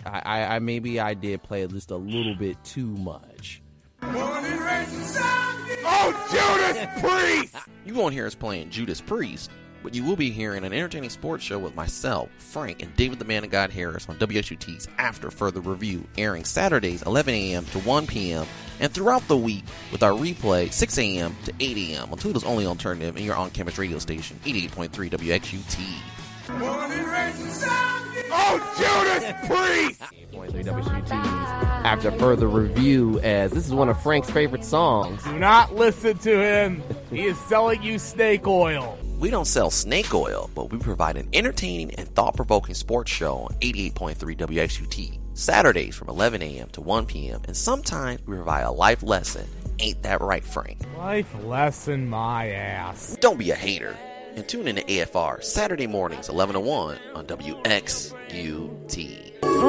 I maybe I did play just a little bit too much. Oh, Judas Priest! You won't hear us playing Judas Priest, but you will be hearing an entertaining sports show with myself, Frank, and David the Man of God Harris on WXUT's After Further Review, airing Saturdays 11 a.m. to 1 p.m. and throughout the week with our replay 6 a.m. to 8 a.m. on Toledo's only alternative and your on-campus radio station, 88.3 WXUT. Oh, Judas Priest! 88.3 WXUT's After Further Review, as this is one of Frank's favorite songs. Do not listen to him. He is selling you snake oil. We don't sell snake oil, but we provide an entertaining and thought-provoking sports show on 88.3 WXUT, Saturdays from 11 a.m. to 1 p.m., and sometimes we provide a life lesson. Ain't that right, Frank? Life lesson my ass. Don't be a hater, and tune in to AFR Saturday mornings 11 to 1 on WXUT.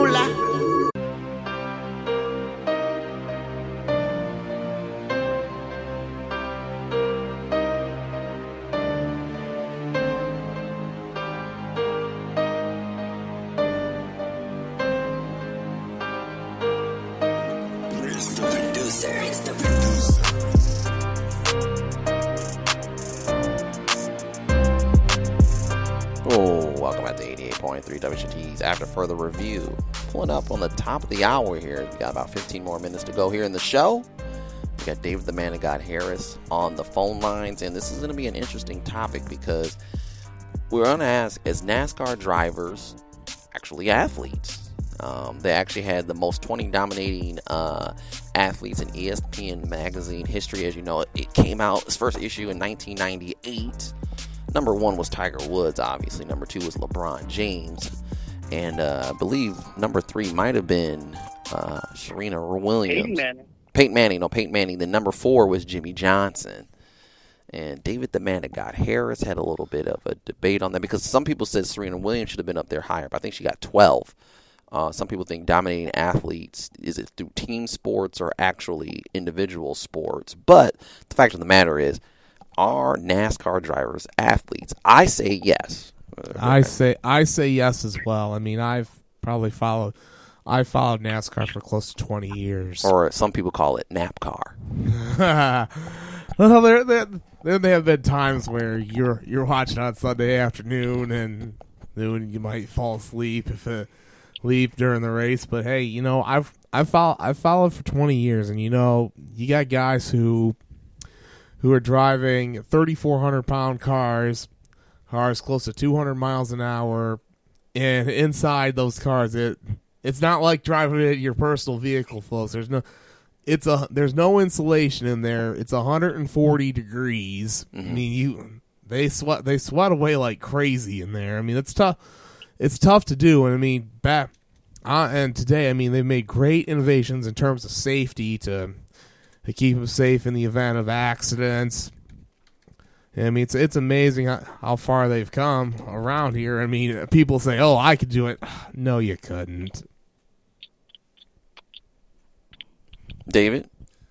Welcome back to 88.3 WXUT's After Further Review. Pulling up on the top of the hour here. We got about 15 more minutes to go here in the show. We got David the Man of God Harris on the phone lines, and this is going to be an interesting topic because we're going to ask, as NASCAR drivers actually athletes? They actually had the most 20 dominating athletes in ESPN magazine history. As you know, it came out, its first issue in 1998. Number 1 was Tiger Woods, obviously. Number 2 was LeBron James. And I believe number 3 might have been Serena Williams. Peyton Manning. Then number 4 was Jimmy Johnson. And David the Man of God Harris had a little bit of a debate on that because some people said Serena Williams should have been up there higher, but I think she got 12. Some people think dominating athletes, is it through team sports or actually individual sports? But the fact of the matter is, are NASCAR drivers athletes? I say yes. I say yes as well. I mean, I followed NASCAR for close to 20 years. Or some people call it NAPCAR. Well, there have been times where you're watching on Sunday afternoon and then you might fall asleep during the race. But hey, you know, I've followed for 20 years, and you know, you got guys who are driving 3,400-pound cars close to 200 miles an hour, and inside those cars, it's not like driving your personal vehicle, folks. There's no insulation in there. It's 140 degrees. Mm-hmm. I mean, they sweat away like crazy in there. I mean, it's tough. It's tough to do. And I mean, and today, I mean, they've made great innovations in terms of safety to keep them safe in the event of accidents. I mean, it's amazing how far they've come around here. I mean, people say, "Oh, I could do it." No, you couldn't. David?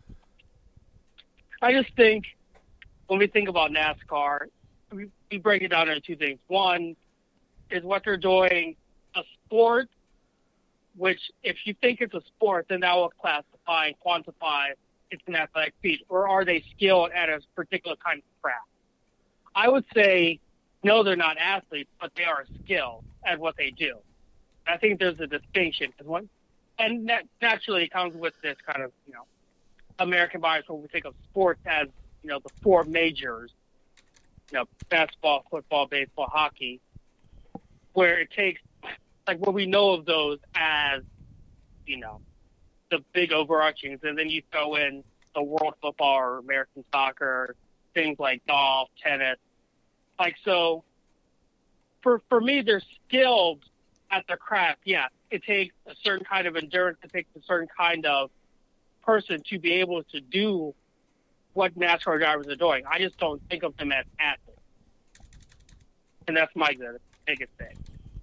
I just think when we think about NASCAR, we break it down into two things. One is what they're doing a sport, which if you think it's a sport, then that will classify and quantify it's an athletic feat, or are they skilled at a particular kind of craft? I would say, no, they're not athletes, but they are skilled at what they do. I think there's a distinction. And that naturally comes with this kind of, you know, American bias when we think of sports as, you know, the four majors, you know, basketball, football, baseball, hockey, where it takes, like, what we know of those as, you know, the big overarchings, and then you throw in the world football or American soccer, things like golf, tennis. Like, so for me, they're skilled at their craft. Yeah, it takes a certain kind of endurance. It takes a certain kind of person to be able to do what NASCAR drivers are doing. I just don't think of them as athletes. And that's my biggest thing.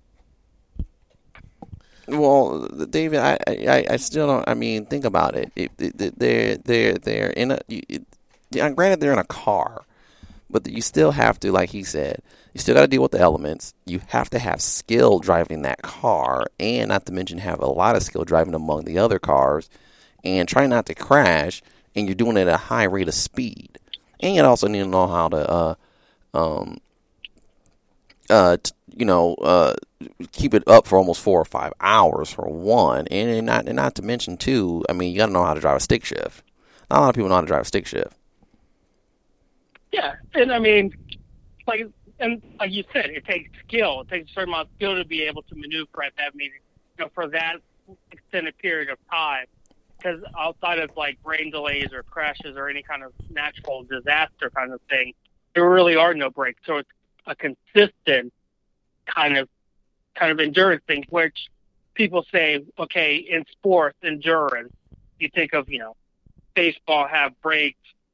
Well, David, I still don't. I mean, think about it. They're in a. Granted, they're in a car, But you still have to, like he said, you still got to deal with the elements. You have to have skill driving that car, and not to mention have a lot of skill driving among the other cars, and try not to crash. And you're doing it at a high rate of speed, and you also need to know how to keep it up for almost 4 or 5 hours for one, and not to mention too. I mean, you got to know how to drive a stick shift. Not a lot of people know how to drive a stick shift. Yeah, and I mean, like you said, it takes skill. It takes a certain amount of skill to be able to maneuver at that meeting, for that extended period of time. Because outside of like rain delays or crashes or any kind of natural disaster kind of thing, there really are no breaks. So it's a consistent kind of endurance thing, which people say, okay, in sports endurance, you think of baseball have breaks,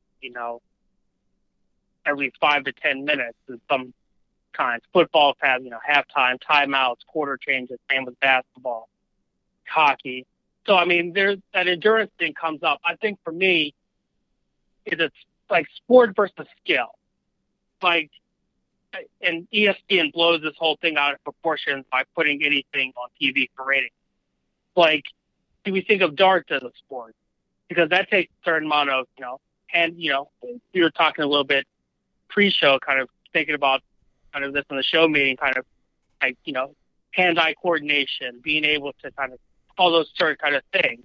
every 5 to 10 minutes in some kinds. Football have, halftime, timeouts, quarter changes, same with basketball, hockey. So, I mean, there's that endurance thing comes up. I think for me, it's like sport versus skill. Like, and ESPN blows this whole thing out of proportion by putting anything on TV for ratings. Like, do we think of darts as a sport? Because that takes a certain amount of, and, we were talking a little bit pre-show, kind of thinking about kind of this in the show meeting, kind of like, hand-eye coordination, being able to kind of all those certain kind of things.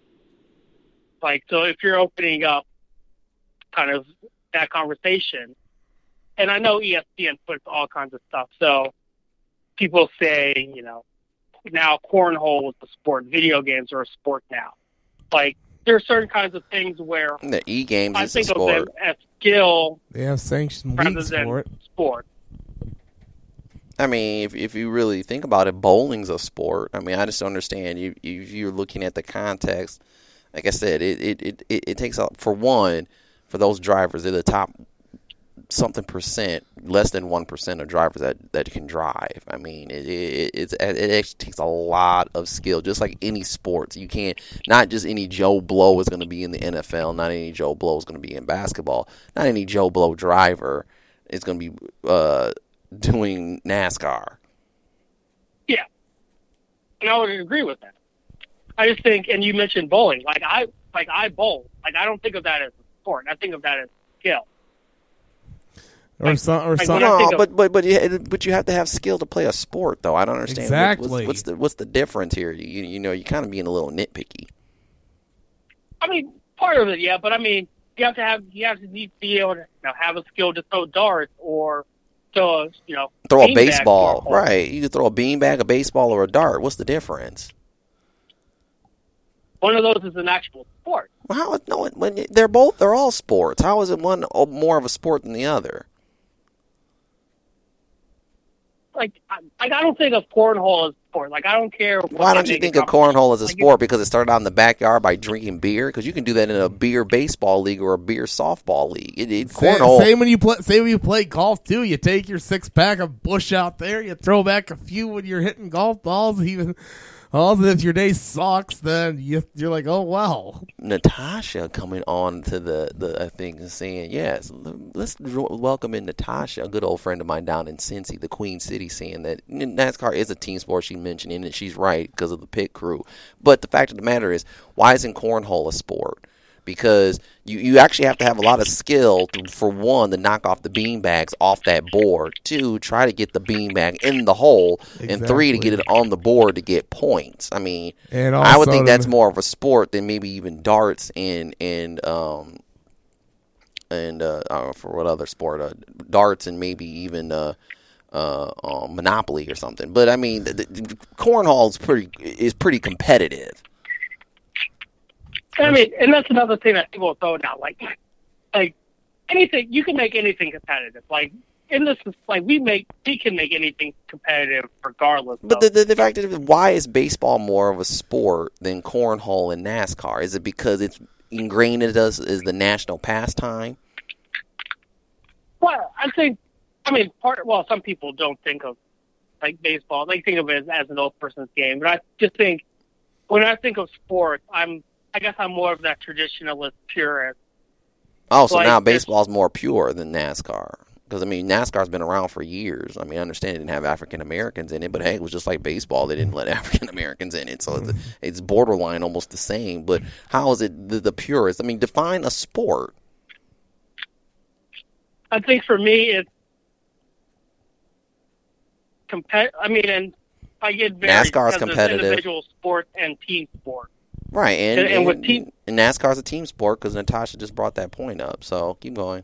Like, so if you're opening up kind of that conversation, and I know ESPN puts all kinds of stuff, so people say, now cornhole is a sport, video games are a sport now. Like, there are certain kinds of things where the e-games I think of them as skill. They have sanctioned rather leagues than for it. Sport. I mean, if you really think about it, bowling's a sport. I mean, I just don't understand. You're looking at the context. Like I said, it takes up, for one, for those drivers, they're the top something percent, less than 1% of drivers that can drive. I mean, it actually takes a lot of skill, just like any sports. You can't, not just any Joe Blow is going to be in the NFL, not any Joe Blow is going to be in basketball, not any Joe Blow driver is going to be doing NASCAR. Yeah, and I would agree with that. I just think, and you mentioned bowling. Like I bowl. Like, I don't think of that as a sport. I think of that as skill. Or some. No, but you have to have skill to play a sport, though. I don't understand. Exactly. What's the difference here? You kind of being a little nitpicky. I mean, part of it, yeah, but I mean, you have to be able to have a skill to throw darts or throw a baseball, right? You can throw a beanbag, a baseball, or a dart. What's the difference? One of those is an actual sport. Well, they're all sports. How is it one more of a sport than the other? Like I don't think of cornhole as a sport. Like, I don't care. Why don't you think of cornhole as a sport? Because it started out in the backyard by drinking beer. Because you can do that in a beer baseball league or a beer softball league. Cornhole. Same when you play golf too. You take your 6-pack of Busch out there. You throw back a few when you're hitting golf balls. Even if your day sucks, then you're like, oh wow. Natasha coming on to the thing and saying, yes, let's welcome in Natasha, a good old friend of mine down in Cincy, the Queen City, saying that NASCAR is a team sport. She mentioned it, and she's right because of the pit crew. But the fact of the matter is, why isn't cornhole a sport? Because you actually have to have a lot of skill for one, to knock off the beanbags off that board, two, try to get the beanbag in the hole, and three, to get it on the board to get points. I mean, I would think that's more of a sport than maybe even darts and for what other sport, darts and maybe even Monopoly or something. But I mean, the cornhole is pretty competitive. I mean, and that's another thing that people throw out. Like anything, you can make anything competitive. Like, in this, like, we can make anything competitive regardless. But the fact is, why is baseball more of a sport than cornhole and NASCAR? Is it because it's ingrained in us as the national pastime? Well, some people don't think of like baseball. They think of it as an old person's game. But I just think, when I think of sports, I guess I'm more of that traditionalist purist Oh, so Like, now baseball's more pure than NASCAR. Because, I mean, NASCAR's been around for years. I mean, I understand it didn't have African Americans in it, but hey, it was just like baseball. They didn't let African Americans in it. So it's borderline almost the same. But how is it the purest? I mean, define a sport. I think for me, it's I mean, and I get very NASCAR's competitive. Individual sport and team sport. Right, and with team, and NASCAR's a team sport because Natasha just brought that point up. So keep going.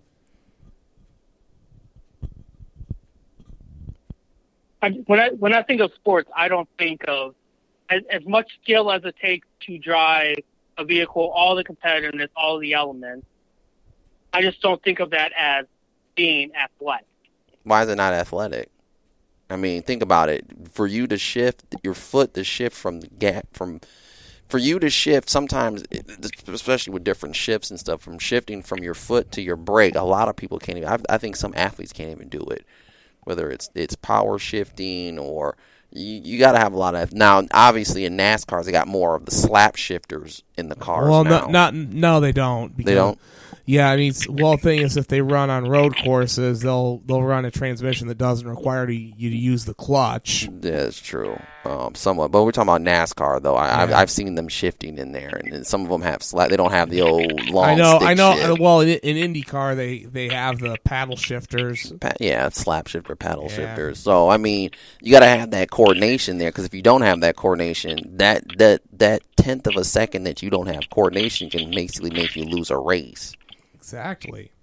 When I think of sports, I don't think of as much skill as it takes to drive a vehicle, all the competitiveness, all the elements. I just don't think of that as being athletic. Why is it not athletic? I mean, think about it. For you to shift your foot to shift from the gap for you to shift sometimes, especially with different shifts and stuff, from shifting from your foot to your brake, a lot of people can't even. I think some athletes can't even do it. Whether it's power shifting or you got to have a lot of. Now, obviously, in NASCAR, they got more of the slap shifters in the cars. Well, now. No, they don't. They don't. Yeah, I mean, the thing is, if they run on road courses, they'll run a transmission that doesn't require you to use the clutch. Yeah, it's true, somewhat. But we're talking about NASCAR, though. I've seen them shifting in there, and some of them have They don't have the old long. I know. Shift. Well, in IndyCar, they have the paddle shifters. Slap shifter, paddle shifters. So I mean, you got to have that coordination there, because if you don't have that coordination, that tenth of a second that you don't have coordination can basically make you lose a race. Exactly.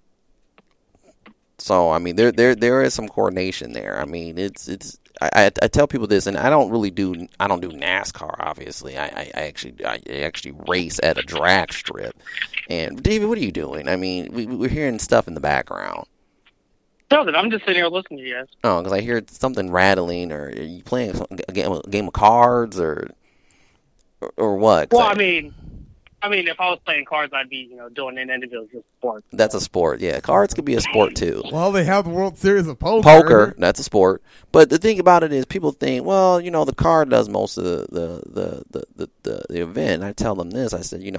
So I mean, there is some coordination there. I mean, I tell people this, and I don't do NASCAR. Obviously, I actually race at a drag strip. And David, what are you doing? I mean, we're hearing stuff in the background. Nothing. I'm just sitting here listening to you guys. Oh, because I hear something rattling, or are you playing a game of cards, or what? Well, I mean, if I was playing cards, I'd be, doing an individual sport. That's a sport, yeah. Cards could be a sport too. Well, they have the World Series of Poker. Poker, that's a sport. But the thing about it is, people think, well, the card does most of the event. And I tell them this. I said,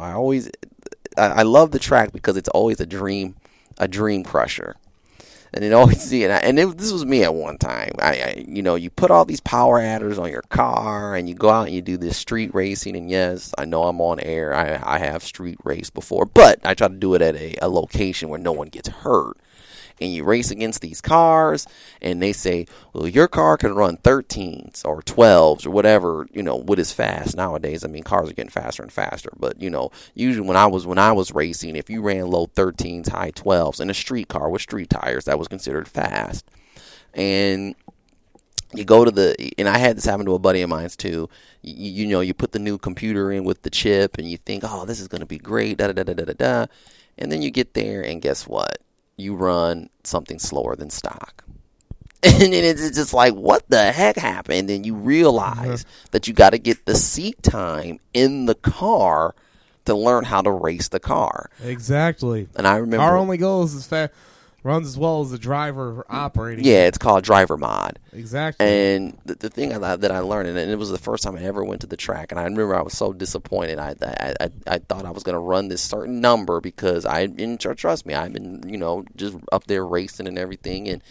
I love the track because it's always a dream crusher. And it always this was me at one time. You put all these power adders on your car, and you go out and you do this street racing. And yes, I know I'm on air. I have street raced before, but I try to do it at a location where no one gets hurt. And you race against these cars, and they say, well, your car can run 13s or 12s or whatever, what is fast nowadays. I mean, cars are getting faster and faster. But, usually when I was racing, if you ran low 13s, high 12s in a street car with street tires, that was considered fast. And you go to and I had this happen to a buddy of mine too. You put the new computer in with the chip, and you think, oh, this is going to be great, da-da-da-da-da-da. And then you get there, and guess what? You run something slower than stock. And then it's just like, what the heck happened? And then you realize that you got to get the seat time in the car to learn how to race the car. Exactly. And I remember, car only goes as fast, runs as well as the driver operating. Yeah, it's called driver mod. Exactly. And the thing that I learned, and it was the first time I ever went to the track, and I remember I was so disappointed. I thought I was going to run this certain number because trust me, I've been just up there racing and everything, and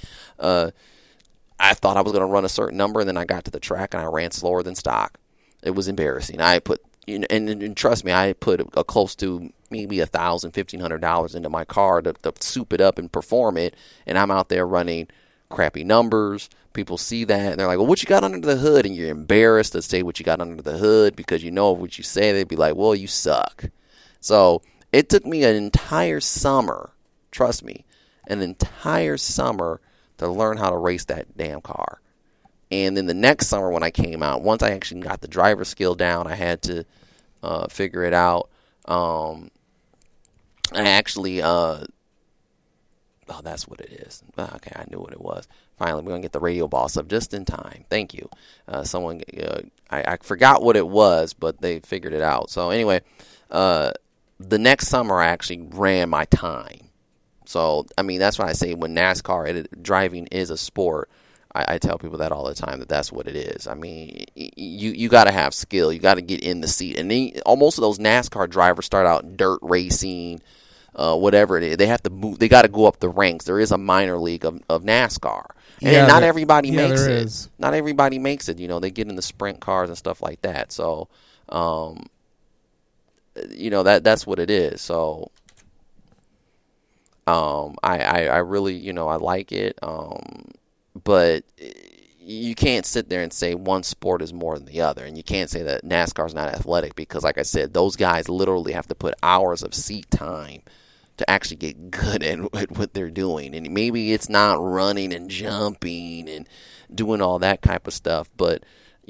I thought I was going to run a certain number, and then I got to the track and I ran slower than stock. It was embarrassing. I put and trust me, I put a close to maybe $1,000, $1,500 into my car to soup it up and perform it, and I'm out there running crappy numbers. People see that, and they're like, well, what you got under the hood? And you're embarrassed to say what you got under the hood, because what you say, they'd be like, well, you suck. So it took me an entire summer, trust me, an entire summer to learn how to race that damn car. And then the next summer when I came out, once I actually got the driver skill down, I had to figure it out. I actually, that's what it is. Okay, I knew what it was. Finally, we're going to get the radio boss up just in time. Thank you. I forgot what it was, but they figured it out. So anyway, the next summer I actually ran my time. So, I mean, that's why I say when NASCAR driving is a sport, I tell people that all the time, that's what it is. I mean, you got to have skill. You got to get in the seat. And most of those NASCAR drivers start out dirt racing. whatever it is. They have to move. They got to go up the ranks. There is a minor league of NASCAR, and Yeah, not everybody makes there it. is. Not everybody makes it. They get in the sprint cars and stuff like that. So, that's what it is. So, I really, I like it. But you can't sit there and say one sport is more than the other, and you can't say that NASCAR is not athletic because, like I said, those guys literally have to put hours of seat time to actually get good at what they're doing. And maybe it's not running and jumping and doing all that type of stuff, but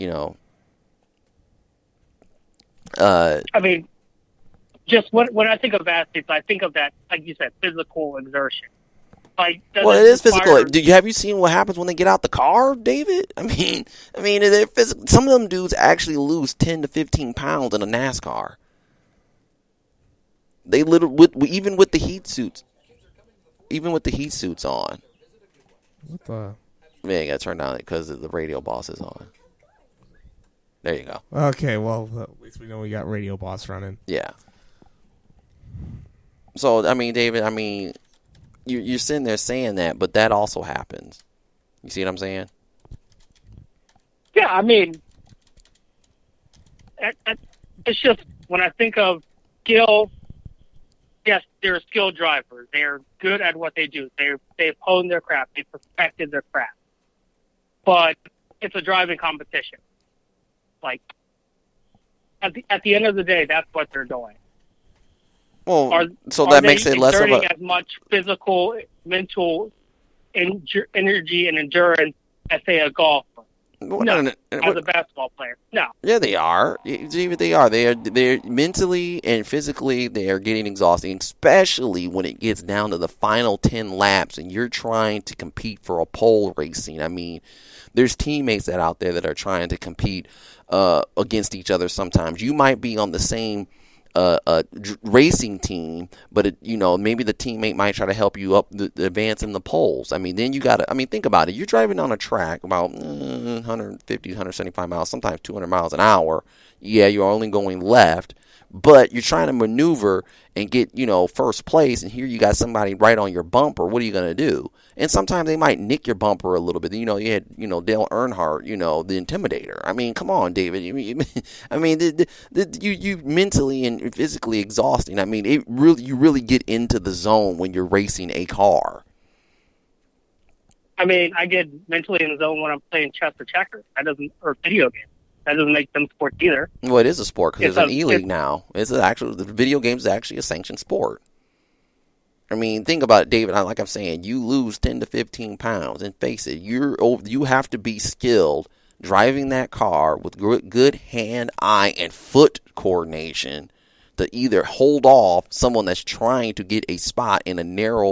I mean, just when I think of athletes, I think of that, like you said, physical exertion. Like, well, it is physical. Have you seen what happens when they get out the car, David? I mean, they're physical. Some of them dudes actually lose 10 to 15 pounds in a NASCAR. They literally, even with the heat suits on. What the? Man, you gotta turn down it because the radio boss is on. There you go. Okay, well, at least we know we got Radio Boss running. Yeah. So, David, you're sitting there saying that, but that also happens. You see what I'm saying? Yeah, it's just when I think of skill, yes, they're skilled drivers. They're good at what they do. They've honed their craft. They've perfected their craft. But it's a driving competition. Like, at the end of the day, that's what they're doing. Well, so that makes it less of as much physical, mental energy and endurance as, say, a golfer. No, as a basketball player. No. Yeah, they are. They are. They're mentally and physically, they are getting exhausting, especially when it gets down to the final 10 laps and you're trying to compete for a pole racing. There's teammates out there that are trying to compete against each other sometimes. You might be on the same racing team, but maybe the teammate might try to help you up the advance in the polls. Then you gotta. Think about it. You're driving on a track about 150, 175 miles, sometimes 200 miles an hour. Yeah, you're only going left, but you're trying to maneuver and get first place. And here you got somebody right on your bumper. What are you gonna do? And sometimes they might nick your bumper a little bit. You had Dale Earnhardt, the Intimidator. Come on, David. You mentally and physically exhausting. You really get into the zone when you're racing a car. I get mentally in the zone when I'm playing chess or checkers. Or video games. That doesn't make them sports either. Well, it is a sport because there's an E-League now. The video game is actually a sanctioned sport. Think about it, David. Like I'm saying, you lose 10 to 15 pounds, and face it, you have to be skilled driving that car with good hand, eye, and foot coordination to either hold off someone that's trying to get a spot in a narrow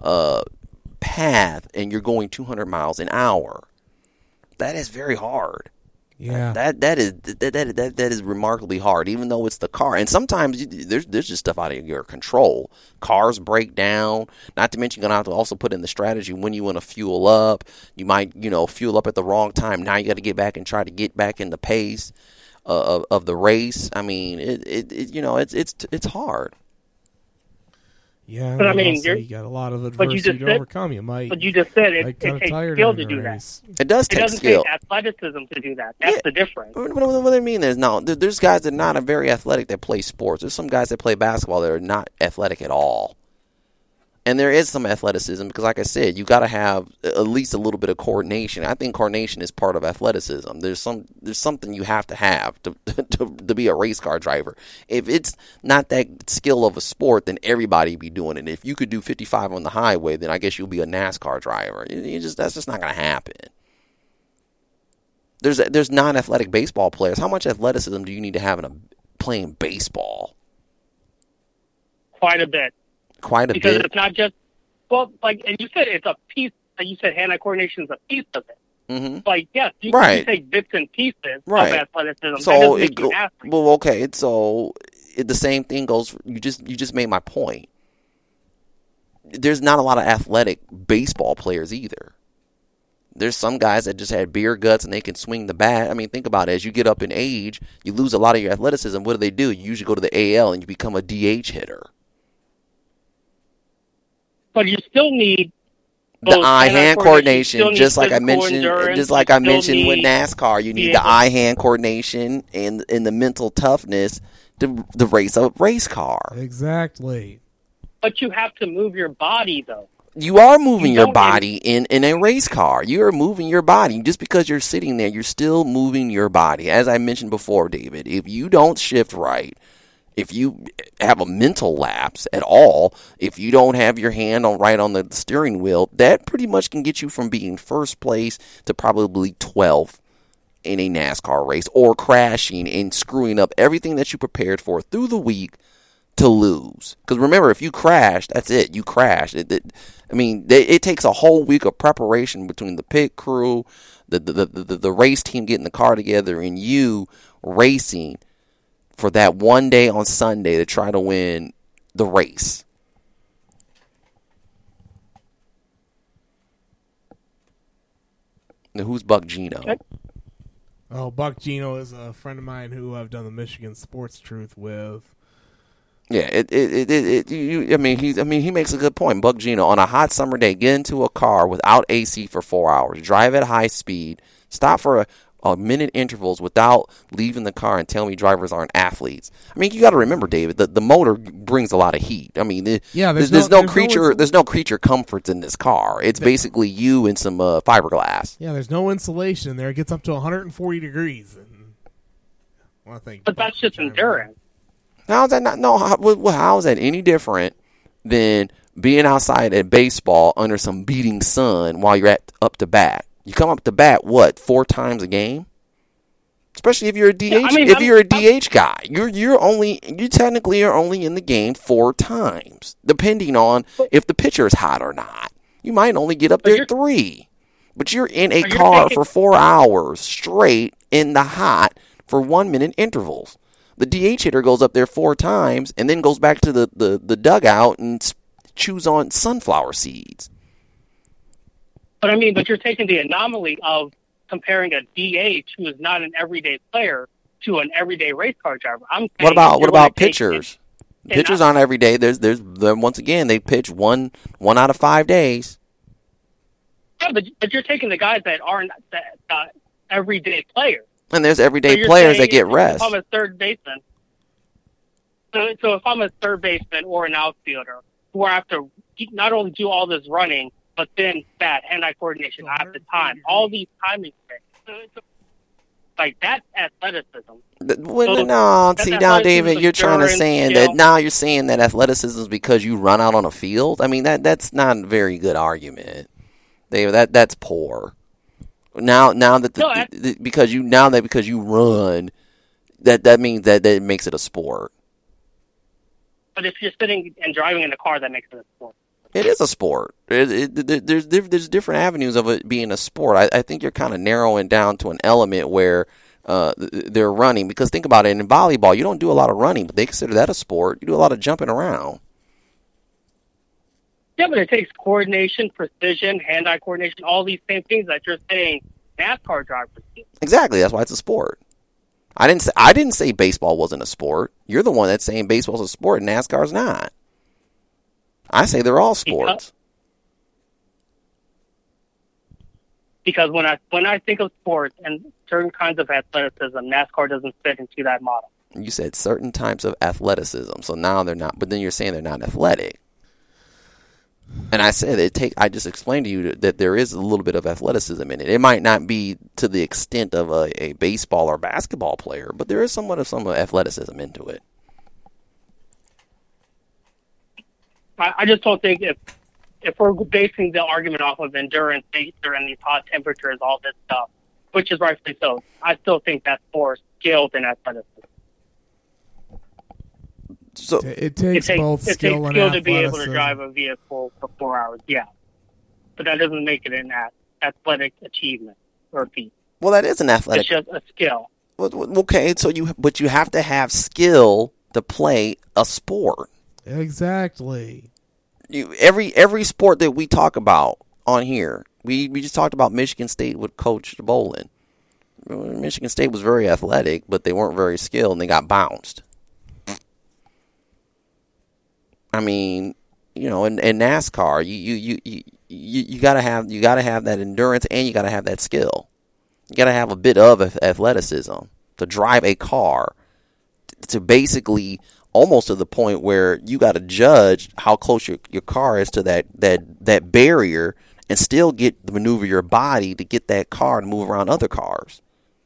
path, and you're going 200 miles an hour. That is very hard. Yeah, that is remarkably hard, even though it's the car. And sometimes there's just stuff out of your control. Cars break down. Not to mention, you're gonna have to also put in the strategy when you want to fuel up. You might fuel up at the wrong time. Now you got to get back and try to get back in the pace of the race. It's hard. Yeah, but you got a lot of adversity to overcome. But you just said it takes skill to do that. It does take skill. It doesn't take athleticism to do that. That's the difference. What do you mean? There's guys that are not very athletic that play sports. There's some guys that play basketball that are not athletic at all. And there is some athleticism because, like I said, you got to have at least a little bit of coordination. I think coordination is part of athleticism. There's something you have to be a race car driver. If it's not that skill of a sport, then everybody be doing it. If you could do 55 on the highway, then I guess you'll be a NASCAR driver. That's just not going to happen. There's non-athletic baseball players. How much athleticism do you need to have in playing baseball? Quite a bit. Because it's not just, and you said it's a piece, you said hand-eye coordination is a piece of it. Mm-hmm. Yes, you can take bits and pieces of athleticism. So the same thing goes, you just made my point. There's not a lot of athletic baseball players either. There's some guys that just had beer guts and they can swing the bat. Think about it. As you get up in age, you lose a lot of your athleticism. What do? You usually go to the AL and you become a DH hitter. but you still need the both eye-hand coordination, just like I physical mentioned, endurance, just like you I still mentioned with need NASCAR. You need be the able- eye-hand coordination and the mental toughness to race a race car. Exactly. But you have to move your body, though. You are moving You your don't body in a race car. You are moving your body. Just because you're sitting there, you're still moving your body. As I mentioned before, David, if you don't shift right, if you have a mental lapse at all, if you don't have your hand right on the steering wheel, that pretty much can get you from being first place to probably 12th in a NASCAR race, or crashing and screwing up everything that you prepared for through the week to lose. Because remember, if you crash, that's it. You crashed. It takes a whole week of preparation between the pit crew, the race team getting the car together, and you racing for that one day on Sunday to try to win the race. Now, who's Buck Gino? Oh, Buck Gino is a friend of mine who I've done the Michigan Sports Truth with. Yeah, he makes a good point. Buck Gino, on a hot summer day, get into a car without AC for 4 hours, drive at high speed, stop for a minute intervals without leaving the car, and tell me drivers aren't athletes. I mean, you got to remember, David, the motor brings a lot of heat. I mean, there's no creature comforts in this car. It's basically you and some fiberglass. Yeah, there's no insulation in there. It gets up to 140 degrees. But that's just endurance. How is that not? No, how is that any different than being outside at baseball under some beating sun while you're up to bat? You come up to bat, 4 times a game? Especially if you're a DH. If you're a DH guy, you technically are only in the game 4 times, depending on if the pitcher is hot or not. You might only get up there 3, but you're in a car for 4 hours straight in the hot for 1 minute intervals. The DH hitter goes up there 4 times and then goes back to the dugout and chews on sunflower seeds. But you're taking the anomaly of comparing a DH who is not an everyday player to an everyday race car driver. What about pitchers? Pitchers aren't every day. There's once again, they pitch one out of 5 days. Yeah, but you're taking the guys that aren't everyday players. And there's everyday players that get rest. If I'm a third baseman, so if I'm a third baseman or an outfielder, who I have to not only do all this running, but then bat, hand-eye coordination, I have the time, all these timing things. Like, that's athleticism. David, you're trying to say that now you're saying that athleticism is because you run out on a field. I mean, that's not a very good argument, David. That's poor. Because you run, that means that it makes it a sport. But if you're sitting and driving in a car, that makes it a sport. It is a sport. There's different avenues of it being a sport. I think you're kind of narrowing down to an element where they're running. Because think about it, in volleyball, you don't do a lot of running, but they consider that a sport. You do a lot of jumping around. Yeah, but it takes coordination, precision, hand-eye coordination, all these same things that you're saying NASCAR drivers do. Exactly. That's why it's a sport. I didn't say baseball wasn't a sport. You're the one that's saying baseball's a sport and NASCAR's not. I say they're all sports. Because when I think of sports and certain kinds of athleticism, NASCAR doesn't fit into that model. You said certain types of athleticism, so now they're not. But then you're saying they're not athletic. And I said I just explained to you that there is a little bit of athleticism in it. It might not be to the extent of a baseball or basketball player, but there is somewhat of some athleticism into it. I just don't think if we're basing the argument off of endurance, nature, and these hot temperatures, all this stuff, which is rightfully so, I still think that's more skill than athleticism. So it takes both skill and athleticism to be able to drive a vehicle for 4 hours. Yeah, but that doesn't make it an athletic achievement or feat. Well, that is an athletic. It's just a skill. Okay, so you have to have skill to play a sport. Exactly. Every sport that we talk about on here, we just talked about Michigan State with Coach Bolin. Michigan State was very athletic, but they weren't very skilled, and they got bounced. I mean, in NASCAR, you gotta have that endurance and you gotta have that skill. You gotta have a bit of athleticism to drive a car to basically almost to the point where you got to judge how close your car is to that barrier and still maneuver your body to get that car to move around other cars.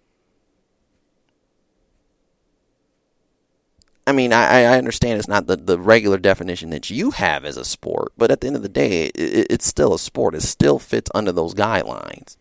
I mean, I understand it's not the regular definition that you have as a sport, but at the end of the day, it's still a sport. It still fits under those guidelines.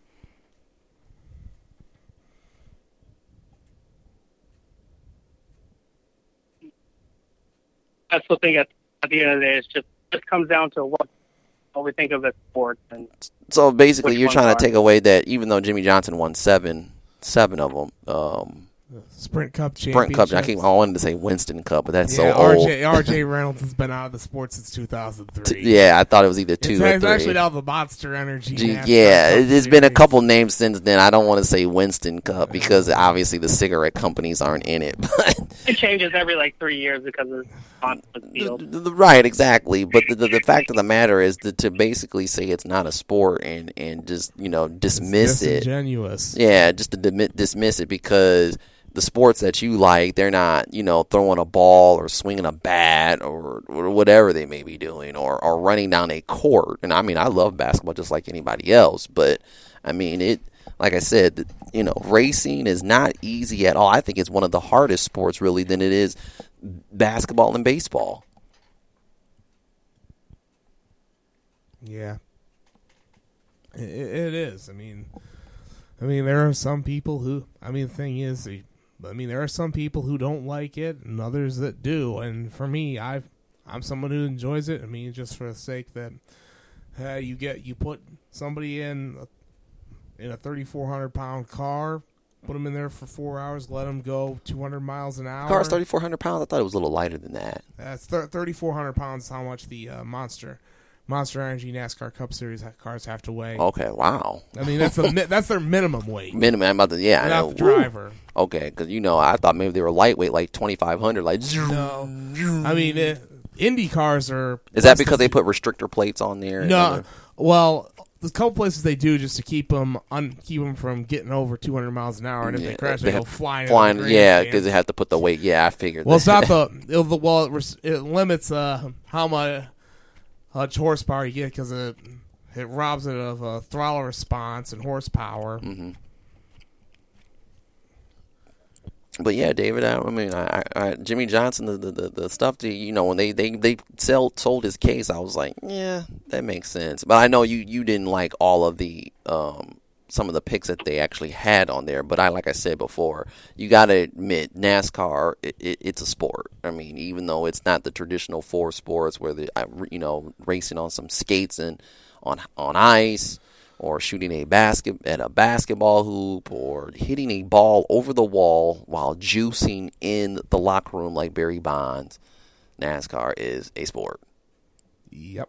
That's the thing at the end of the day. It's just comes down to what we think of as sports. And so basically, you're trying to take away that even though Jimmy Johnson won seven of them. Sprint Cup championship. I wanted to say Winston Cup, but that's so old. old. RJ Reynolds has been out of the sport since 2003. Yeah, I thought it was either two or three. It's actually now the Monster Energy. It's been a couple names since then. I don't want to say Winston Cup because obviously the cigarette companies aren't in it. But it changes every 3 years because of the field. Right, exactly. But the fact of the matter is to basically say it's not a sport and just dismiss it. Disingenuous. Yeah, just to dismiss it because the sports that you like, they're not, throwing a ball or swinging a bat or whatever they may be doing or running down a court. And I mean, I love basketball just like anybody else, but I mean, like I said, racing is not easy at all. I think it's one of the hardest sports really than it is basketball and baseball. Yeah. It is. I mean, there are some people who, the thing is, there are some people who don't like it and others that do. And for me, I'm someone who enjoys it. Just for the sake that you put somebody in a 3,400 pound car, put them in there for 4 hours, let them go 200 miles an hour. The car's 3,400 pounds. I thought it was a little lighter than that. That's 3,400 pounds. How much the Monster Energy NASCAR Cup Series cars have to weigh. Okay, wow. That's their minimum weight. Minimum, I'm about to, yeah. Not the driver. Okay, because I thought maybe they were lightweight, like 2,500. No, Indy cars are. Is that because they put restrictor plates on there? No, well, there's a couple places they do just to keep them from getting over 200 miles an hour, and if they crash, they go flying. Yeah, because they have to put the weight. Yeah, I figured. Well, that. It limits how much horsepower you get because it robs it of throttle response and horsepower. Mm-hmm. But yeah, David, I Jimmy Johnson, the stuff that when they sold his case, I was like, yeah, that makes sense. But I know you didn't like all of the some of the picks that they actually had on there. But like I said before, you got to admit NASCAR, it's a sport. Even though it's not the traditional four sports where racing on some skates and on ice, or shooting a basketball hoop, or hitting a ball over the wall while juicing in the locker room like Barry Bonds. NASCAR is a sport. Yep.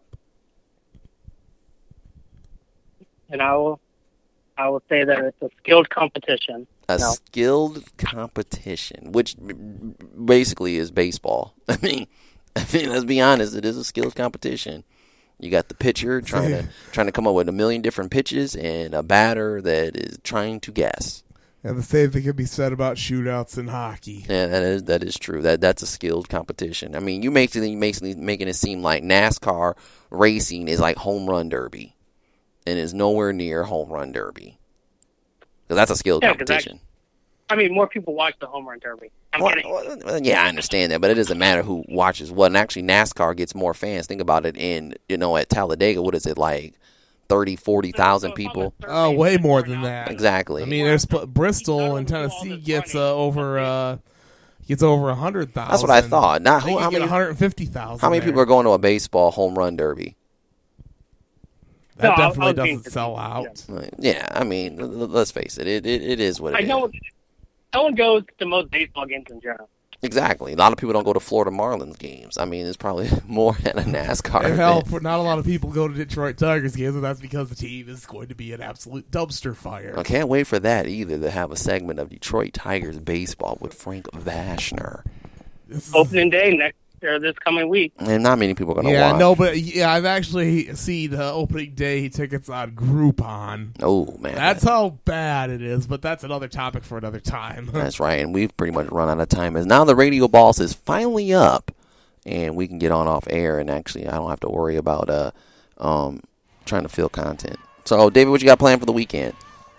And I will say that it's a skilled competition. Skilled competition, which basically is baseball. Let's be honest, it is a skilled competition. You got the pitcher trying to come up with a million different pitches and a batter that is trying to guess. And the same thing can be said about shootouts in hockey. Yeah, that is true. That's a skilled competition. You making it seem like NASCAR racing is like home run derby, and is nowhere near home run derby. Because that's a skilled competition. More people watch the home run derby. Yeah, I understand that, but it doesn't matter who watches what. And actually, NASCAR gets more fans. Think about it at Talladega, what is it, like 30,000, 40,000 people? Oh, way more than that. Exactly. There's Bristol and Tennessee gets over 100,000. That's what I thought. How many 150,000? How many people are going to a baseball home run derby? That definitely doesn't sell out. Yeah, let's face it. It is what it is. No one goes to most baseball games in general. Exactly. A lot of people don't go to Florida Marlins games. It's probably more at a NASCAR event. Hell, not a lot of people go to Detroit Tigers games, and that's because the team is going to be an absolute dumpster fire. I can't wait for that either, to have a segment of Detroit Tigers baseball with Frank Vashner. Opening day there this coming week. And not many people are going to Yeah, watch. no, but I've actually seen opening day tickets on Groupon. Oh, man. That's how bad it is, but that's another topic for another time. That's right, and we've pretty much run out of time. As now the Radio Boss is finally up, and we can get on off air, and actually I don't have to worry about trying to fill content. So, David, what you got planned for the weekend?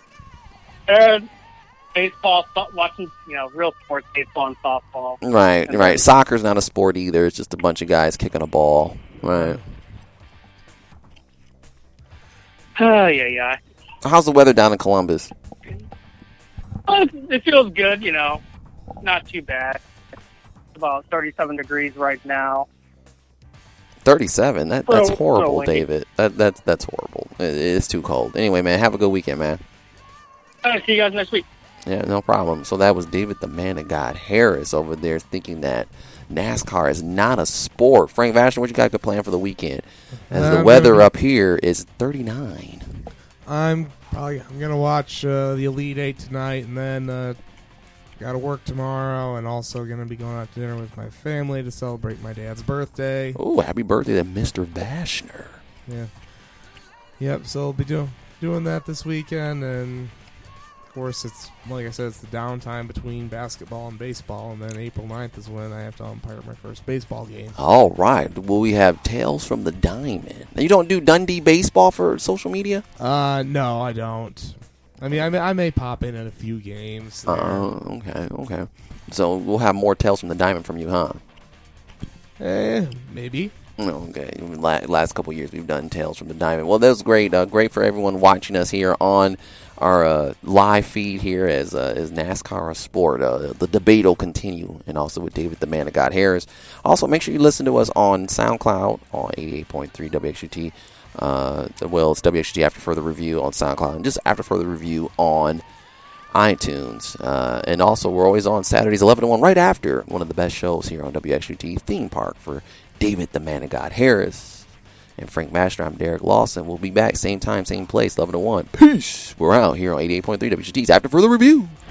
Baseball, watching real sports, baseball and softball. Right, And right. then- Soccer's not a sport either. It's just a bunch of guys kicking a ball. Right. Yeah. So how's the weather down in Columbus? It feels good, not too bad. About 37 degrees right now. 37. That's So horrible, windy. David. That's horrible. It's too cold. Anyway, man, have a good weekend, man. See you guys next week. Yeah, no problem. So that was David the Man of God Harris over there thinking that NASCAR is not a sport. Frank Vashon, what you got planned for the weekend? As the weather up here is 39. I'm gonna watch the Elite Eight tonight, and then got to work tomorrow, and also gonna be going out to dinner with my family to celebrate my dad's birthday. Oh, happy birthday to Mr. Vashner. Yeah. Yep. So I'll be doing that this weekend, and of course it's like I said, it's the downtime between basketball and baseball, and then April 9th is when I have to umpire my first baseball game. All right. Will we have Tales from the Diamond? Now, you don't do Dundee baseball for social media? No, I don't. I mean, I may pop in at a few games. there. Okay. So we'll have more Tales from the Diamond from you, huh? Maybe. Okay. Last couple of years we've done Tales from the Diamond. Well, that was great. Great for everyone watching us here on our live feed here as NASCAR a sport. The debate will continue, and also with David the Man of God Harris. Also, make sure you listen to us on SoundCloud on 88.3 WXUT. It's WXUT After Further Review on SoundCloud, and just After Further Review on iTunes. And also, we're always on Saturdays 11 to 1, right after one of the best shows here on WXUT, Theme Park, for David the Man of God Harris and Frank Vashner. I'm Derek Lawson. We'll be back same time, same place, 11 to 1. Peace. We're out here on 88.3 WXUT's After Further Review.